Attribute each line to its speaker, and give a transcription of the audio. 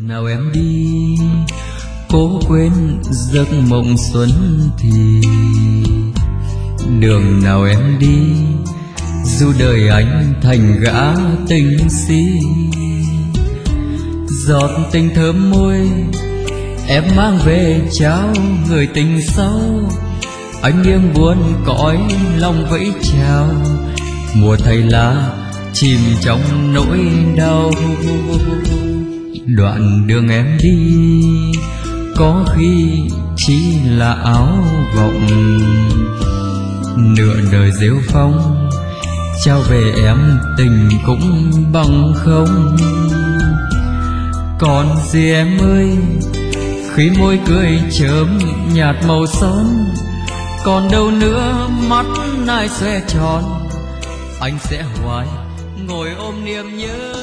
Speaker 1: nào em đi cố quên giấc mộng xuân thì đường nào em đi dù đời anh thành gã tình si. Giọt tình thơm môi em mang về trao người tình sâu, anh nghiêng buồn cõi lòng vẫy chào. Mùa thay lá chìm trong nỗi đau, đoạn đường em đi có khi chỉ là áo vọng. Nửa đời rêu phong trao về em tình cũng bằng không. Còn gì em ơi khi môi cười chớm nhạt màu son, còn đâu nữa mắt ai xoe tròn, anh sẽ hoài ngồi ôm niềm nhớ.